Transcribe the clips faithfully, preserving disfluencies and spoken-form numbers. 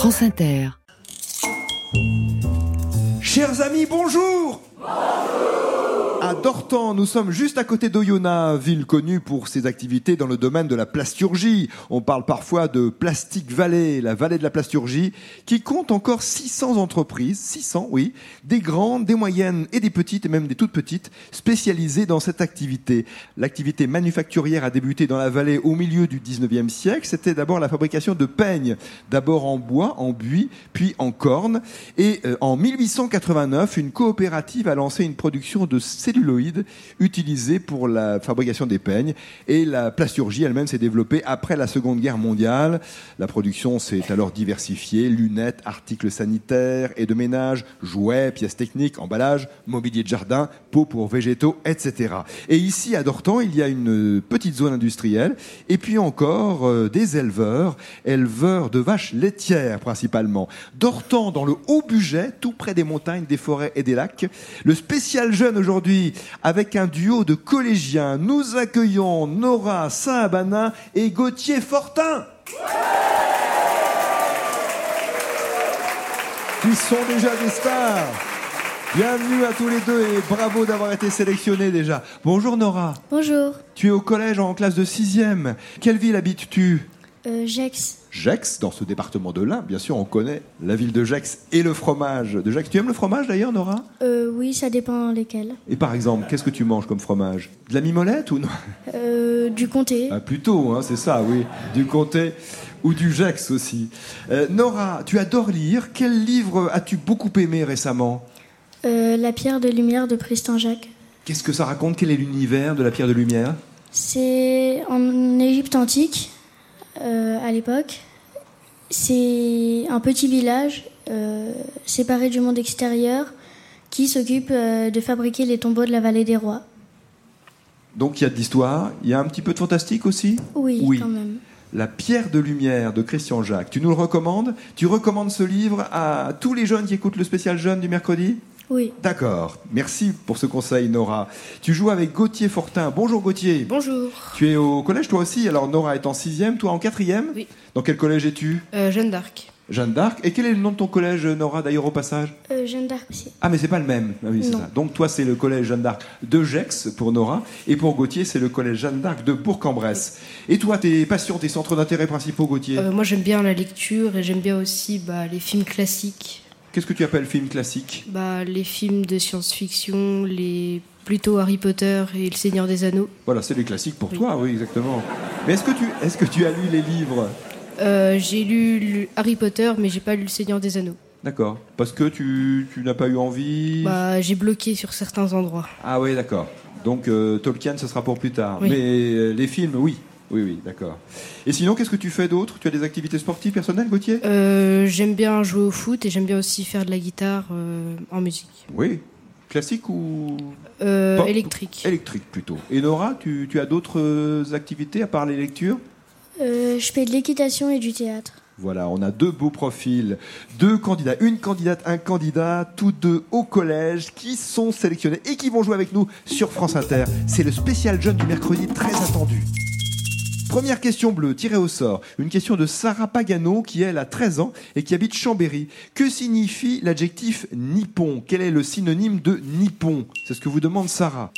France Inter. Chers amis, bonjour. À Dortan, nous sommes juste à côté d'Oyonnax, ville connue pour ses activités dans le domaine de la plasturgie. On parle parfois de Plastic Valley, la vallée de la plasturgie, qui compte encore six cents entreprises, six cents, oui, des grandes, des moyennes et des petites, et même des toutes petites, spécialisées dans cette activité. L'activité manufacturière a débuté dans la vallée au milieu du dix-neuvième siècle. C'était d'abord la fabrication de peignes, d'abord en bois, en buis, puis en corne. Et euh, en mille huit cent quatre-vingt-neuf, une coopérative a lancé une production de celluloïdes utilisés pour la fabrication des peignes, et la plasturgie elle-même s'est développée après la Seconde Guerre mondiale. La production s'est alors diversifiée: lunettes, articles sanitaires et de ménage, jouets, pièces techniques, emballages, mobilier de jardin, pots pour végétaux, et cetera. Et ici à Dortan, il y a une petite zone industrielle, et puis encore euh, des éleveurs, éleveurs de vaches laitières principalement. Dortan dans le Haut-Bugey, tout près des montagnes, des forêts et des lacs. Le spécial jeune aujourd'hui, avec un duo de collégiens, nous accueillons Nora Sahabana et Gauthier Fortin. Qui sont déjà des stars. Bienvenue à tous les deux et bravo d'avoir été sélectionnés déjà. Bonjour Nora. Bonjour. Tu es au collège en classe de sixième. Quelle ville habites-tu ? Euh, Gex. Gex, dans ce département de l'Ain, bien sûr, on connaît la ville de Gex et le fromage de Gex. Tu aimes le fromage d'ailleurs, Nora ? Euh, oui, ça dépend lesquels. Et par exemple, qu'est-ce que tu manges comme fromage ? De la mimolette ou non ? Euh, du comté. Ah, plutôt, hein, c'est ça, oui. Du comté ou du Gex aussi. Euh, Nora, tu adores lire. Quel livre as-tu beaucoup aimé récemment ? Euh, La pierre de lumière de Tristan Jacques. Qu'est-ce que ça raconte ? Quel est l'univers de la pierre de lumière ? C'est en Égypte antique, euh, à l'époque. C'est un petit village euh, séparé du monde extérieur qui s'occupe euh, de fabriquer les tombeaux de la vallée des rois. Donc il y a de l'histoire, il y a un petit peu de fantastique aussi ? Oui, Oui. quand même. La pierre de lumière de Christian Jacques. Tu nous le recommandes ? Tu recommandes ce livre à tous les jeunes qui écoutent le spécial jeune du mercredi ? Oui. D'accord. Merci pour ce conseil, Nora. Tu joues avec Gauthier Fortin. Bonjour Gauthier. Bonjour. Tu es au collège toi aussi. Alors Nora est en sixième, toi en quatrième ? Oui. Dans quel collège es-tu ? Euh, Jeanne d'Arc. Jeanne d'Arc. Et quel est le nom de ton collège, Nora, d'ailleurs au passage ? Euh, Jeanne d'Arc aussi. Ah mais c'est pas le même. Ah oui, c'est Non. ça. Donc toi c'est le collège Jeanne d'Arc de Gex pour Nora, et pour Gauthier c'est le collège Jeanne d'Arc de Bourg-en-Bresse. Et toi, tes passions, tes centres d'intérêt principaux, Gauthier ? Euh, moi j'aime bien la lecture et j'aime bien aussi bah, les films classiques. Qu'est-ce que tu appelles film classique ? Bah, les films de science-fiction, les plutôt Harry Potter et Le Seigneur des Anneaux. Voilà, c'est les classiques pour Oui. toi, oui, exactement. Mais est-ce que tu, est-ce que tu as lu les livres ? Euh, j'ai lu le Harry Potter mais j'ai pas lu Le Seigneur des Anneaux. D'accord. Parce que tu, tu n'as pas eu envie ? Bah, j'ai bloqué sur certains endroits. Ah oui, d'accord. Donc euh, Tolkien, ce sera pour plus tard. Oui. Mais euh, les films, oui. Oui, oui, d'accord. Et sinon, qu'est-ce que tu fais d'autre ? Tu as des activités sportives personnelles, Gauthier ? Euh, j'aime bien jouer au foot et j'aime bien aussi faire de la guitare euh, en musique. Oui. Classique ou Euh, Pop. électrique. électrique plutôt. Et Nora, tu, tu as d'autres euh, activités à part les lectures ? Euh, je fais de l'équitation et du théâtre. Voilà, on a deux beaux profils, deux candidats, une candidate, un candidat, tous deux au collège, qui sont sélectionnés et qui vont jouer avec nous sur France Inter. C'est le spécial jeune du mercredi, très attendu. Première question bleue, tirée au sort. Une question de Sarah Pagano, qui elle a treize ans et qui habite Chambéry. Que signifie l'adjectif nippon ? Quel est le synonyme de nippon ? C'est ce que vous demande Sarah.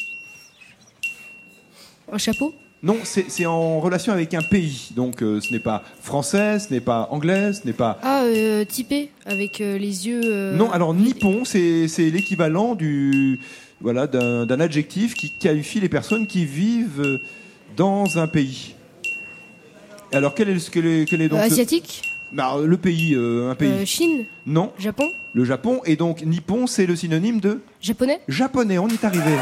Un chapeau ? Non, c'est, c'est en relation avec un pays. Donc euh, ce n'est pas français, ce n'est pas anglais, ce n'est pas... Ah, euh, typé, avec euh, les yeux... euh, Non, alors nippon, c'est, c'est l'équivalent du, voilà, d'un, d'un adjectif qui qualifie les personnes qui vivent dans un pays. Alors quel est, ce- quel est, quel est donc euh, ce- asiatique Non, le pays, euh, un pays. euh, Chine ? Non, Japon ? le Japon. Et donc nippon, c'est le synonyme de Japonais ? japonais. On y est arrivé.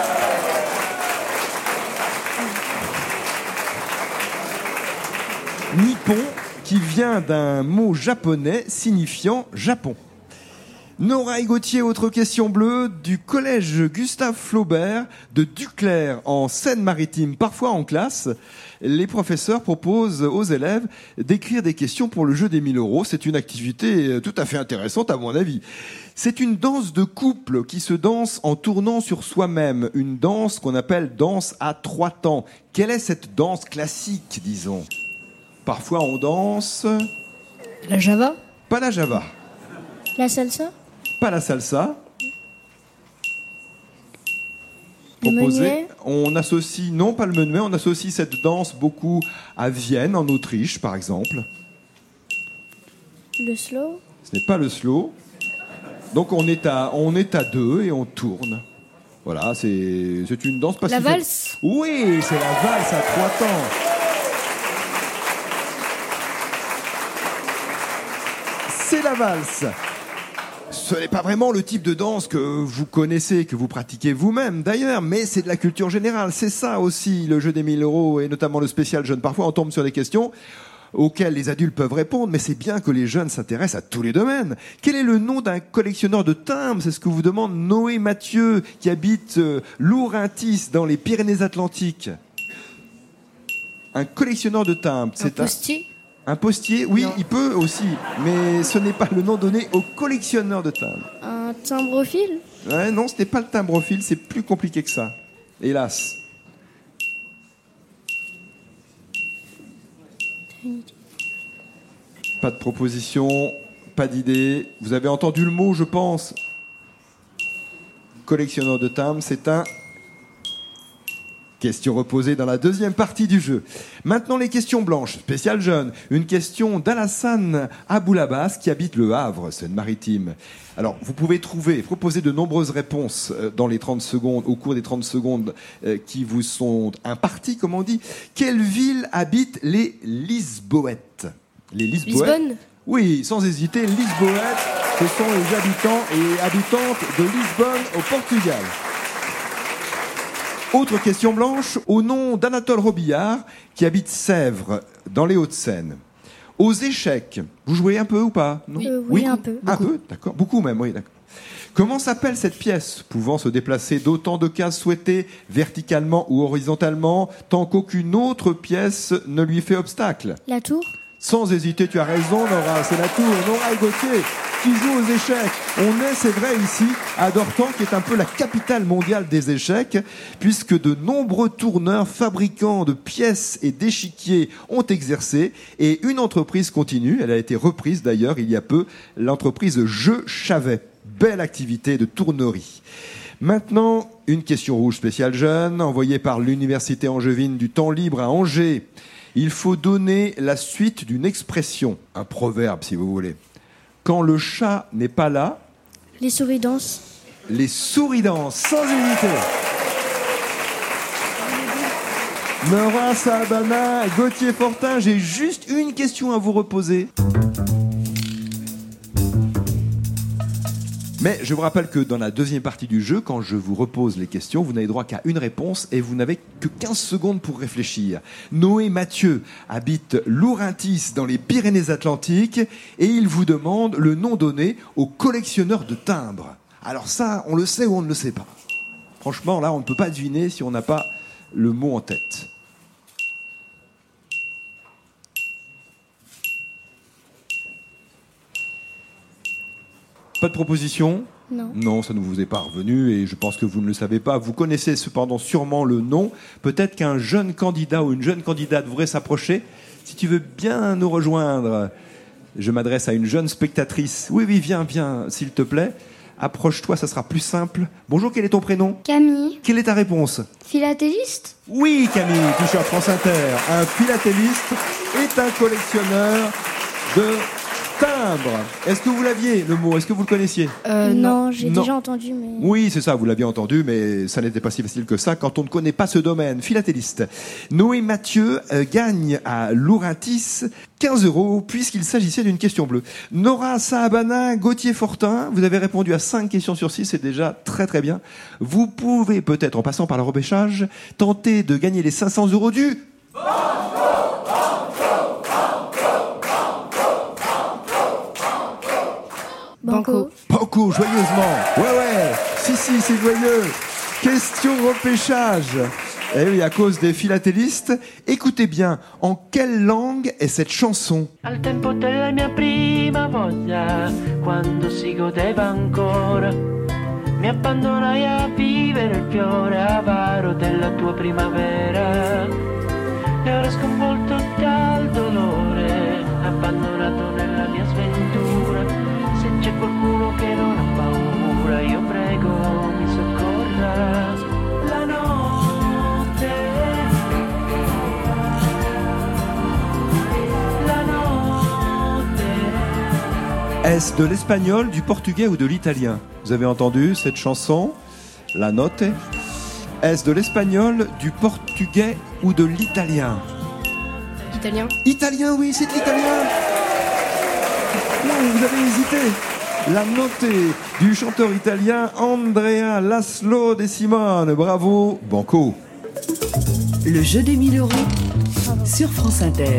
Nippon, qui vient d'un mot japonais signifiant Japon. Nora et Gauthier, autre question bleue, du collège Gustave Flaubert de Duclair en Seine-Maritime. Parfois en classe, les professeurs proposent aux élèves d'écrire des questions pour le jeu des mille euros. C'est une activité tout à fait intéressante à mon avis. C'est une danse de couple qui se danse en tournant sur soi-même. Une danse qu'on appelle danse à trois temps. Quelle est cette danse classique, disons ? Parfois on danse... La Java ? Pas la java. La salsa. Pas la salsa. Le Proposé. menuet. On associe, non pas le menuet, on associe cette danse beaucoup à Vienne, en Autriche, par exemple. Le slow. Ce n'est pas le slow. Donc on est à, on est à deux et on tourne. Voilà, c'est, c'est une danse La pacifique. valse. Oui, c'est la valse à trois temps. C'est la valse. Ce n'est pas vraiment le type de danse que vous connaissez, que vous pratiquez vous-même d'ailleurs, mais c'est de la culture générale. C'est ça aussi le jeu des mille euros et notamment le spécial jeune. Parfois on tombe sur des questions auxquelles les adultes peuvent répondre, mais c'est bien que les jeunes s'intéressent à tous les domaines. Quel est le nom d'un collectionneur de timbres? C'est ce que vous demande Noé Mathieu, qui habite euh, Lourintis, dans les Pyrénées-Atlantiques. Un collectionneur de timbres. Un C'est un, postier. un postier, oui, Non. il peut aussi, mais ce n'est pas le nom donné au collectionneur de timbres. Un timbrophile. Ouais, non, ce n'est pas le timbrophile, c'est plus compliqué que ça. Hélas. Pas de proposition, pas d'idée. Vous avez entendu le mot, je pense. Collectionneur de timbres, c'est un... Question reposée dans la deuxième partie du jeu. Maintenant, les questions blanches, spécial jeune. Une question d'Alassane Aboulabas qui habite Le Havre, Seine-Maritime. Alors, vous pouvez trouver, proposer de nombreuses réponses euh, dans les trente secondes, au cours des trente secondes euh, qui vous sont imparties, comme on dit. Quelle ville habitent les Lisboètes? Les Lisboètes. Lisbonne. Oui, sans hésiter, Lisboètes, ce sont les habitants et habitantes de Lisbonne au Portugal. Autre question blanche, au nom d'Anatole Robillard, qui habite Sèvres, dans les Hauts-de-Seine. Aux échecs, vous jouez un peu ou pas? Non Euh, oui, un peu. Un peu, d'accord. Beaucoup même, oui, d'accord. Comment s'appelle cette pièce, pouvant se déplacer d'autant de cases souhaitées, verticalement ou horizontalement, tant qu'aucune autre pièce ne lui fait obstacle? La tour. Sans hésiter, tu as raison, Nora, c'est la tour. Nora et Gauthier qui jouent aux échecs. On est, c'est vrai, ici, à Dortan, qui est un peu la capitale mondiale des échecs, puisque de nombreux tourneurs, fabricants de pièces et d'échiquiers ont exercé, et une entreprise continue, elle a été reprise d'ailleurs il y a peu, l'entreprise Je Chavet. Belle activité de tournerie. Maintenant, une question rouge spéciale jeune, envoyée par l'Université angevine du temps libre à Angers. Il faut donner la suite d'une expression, un proverbe si vous voulez. Quand le chat n'est pas là, Les souris dansent. les souris dansent, sans hésiter. Nora Saabana, Gauthier Fortin, j'ai juste une question à vous reposer. Mais je vous rappelle que dans la deuxième partie du jeu, quand je vous repose les questions, vous n'avez droit qu'à une réponse et vous n'avez que quinze secondes pour réfléchir. Noé Mathieu habite Lourintis dans les Pyrénées-Atlantiques et il vous demande le nom donné au collectionneur de timbres. Alors ça, on le sait ou on ne le sait pas. Franchement, là, on ne peut pas deviner si on n'a pas le mot en tête. Pas de proposition ? Non. Non, ça ne vous est pas revenu et je pense que vous ne le savez pas. Vous connaissez cependant sûrement le nom. Peut-être qu'un jeune candidat ou une jeune candidate voudrait s'approcher. Si tu veux bien nous rejoindre, je m'adresse à une jeune spectatrice. Oui, oui, viens, viens, s'il te plaît. Approche-toi, ça sera plus simple. Bonjour, quel est ton prénom ? Camille, Quelle est ta réponse ? philatéliste. Oui, Camille, tu sur France Inter. Un philatéliste est un collectionneur de timbres. Est-ce que vous l'aviez, le mot ? Est-ce que vous le connaissiez ? Euh, non, j'ai Non. déjà entendu, mais... Oui, c'est ça, vous l'aviez entendu, mais ça n'était pas si facile que ça quand on ne connaît pas ce domaine. Philatéliste. Noé Mathieu euh, gagne à Lourintis quinze euros puisqu'il s'agissait d'une question bleue. Nora Saabana, Gauthier Fortin, vous avez répondu à cinq questions sur six, c'est déjà très très bien. Vous pouvez peut-être, en passant par le repêchage, tenter de gagner les cinq cents euros du... Banco. Banco, joyeusement. Ouais, ouais. Si, si, c'est joyeux. Question repêchage. Eh oui, à cause des philatélistes. Écoutez bien, en quelle langue est cette chanson ? Al tempo della mia prima voglia, quando si godeva ancora, mi abbandonai a vivere il fiore avaro della tua primavera. E ora sconvolto dal dolore, abbandonato nella mia sventura, Est-ce de l'espagnol, du portugais ou de l'italien? Vous avez entendu cette chanson? La note. Est-ce de l'espagnol, du portugais ou de l'italien? Italien. Italien, oui, c'est de l'italien. Non, vous avez hésité. La note du chanteur italien Andrea Laszlo De Simone. Bravo, Banco. Le jeu des mille euros sur France Inter.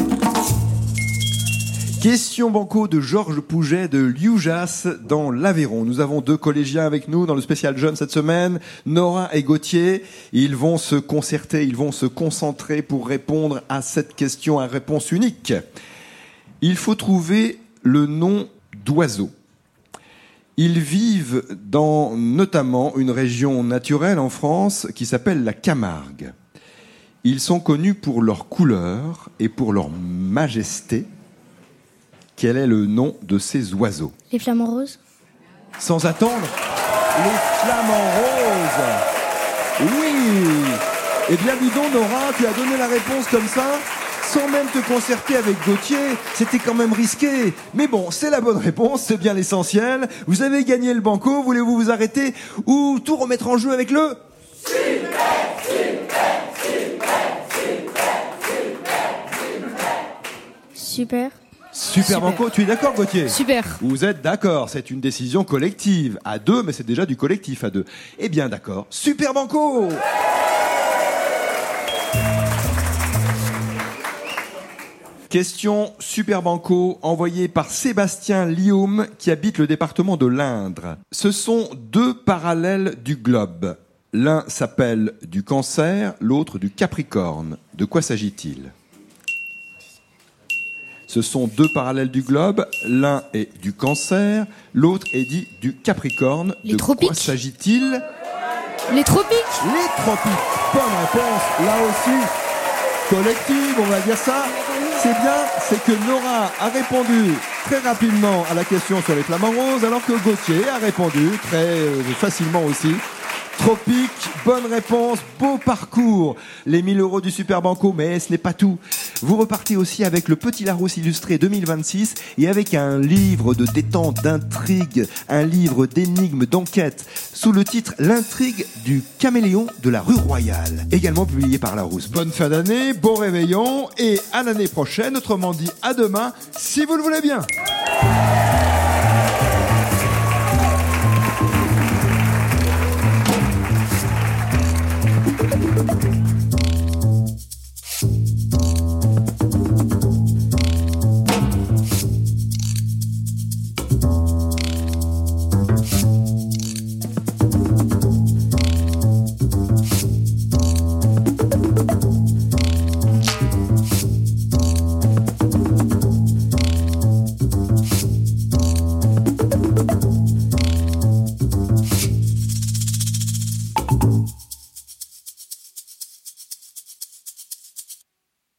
Question Banco de Georges Pouget de Lioujas dans l'Aveyron. Nous avons deux collégiens avec nous dans le spécial jeune cette semaine, Nora et Gauthier. Ils vont se concerter, ils vont se concentrer pour répondre à cette question à réponse unique. Il faut trouver le nom d'oiseaux. Ils vivent dans notamment une région naturelle en France qui s'appelle la Camargue. Ils sont connus pour leur couleur et pour leur majesté. Quel est le nom de ces oiseaux? Les flamants roses. Sans attendre, les flamants roses. Oui. Eh bien, dis donc, Nora, tu as donné la réponse comme ça, sans même te concerter avec Gauthier. C'était quand même risqué. Mais bon, c'est la bonne réponse, c'est bien l'essentiel. Vous avez gagné le banco, voulez-vous vous arrêter ou tout remettre en jeu avec le... Super, super, super, super, super. Super. Super, Super. Banco, tu es d'accord, Gauthier? Super. Vous êtes d'accord, c'est une décision collective. À deux, mais c'est déjà du collectif à deux. Eh bien, d'accord. Super Banco! Question Super Banco envoyée par Sébastien Lioum qui habite le département de l'Indre. Ce sont deux parallèles du globe. L'un s'appelle du Cancer, l'autre du Capricorne. De quoi s'agit-il? Ce sont deux parallèles du globe. L'un est du Cancer, l'autre est dit du Capricorne. Les de tropiques. quoi s'agit-il? Les tropiques. Les tropiques. Bonne réponse. Là aussi, collective, on va dire ça. C'est bien, c'est que Nora a répondu très rapidement à la question sur les flamants roses, alors que Gauthier a répondu très euh, facilement aussi. Tropique, bonne réponse, beau parcours. Les mille euros du Super Banco, mais ce n'est pas tout. Vous repartez aussi avec le Petit Larousse illustré deux mille vingt-six et avec un livre de détente, d'intrigue, un livre d'énigmes, d'enquête, sous le titre L'intrigue du caméléon de la rue Royale, également publié par Larousse. Bonne fin d'année, bon réveillon et à l'année prochaine, autrement dit à demain, si vous le voulez bien.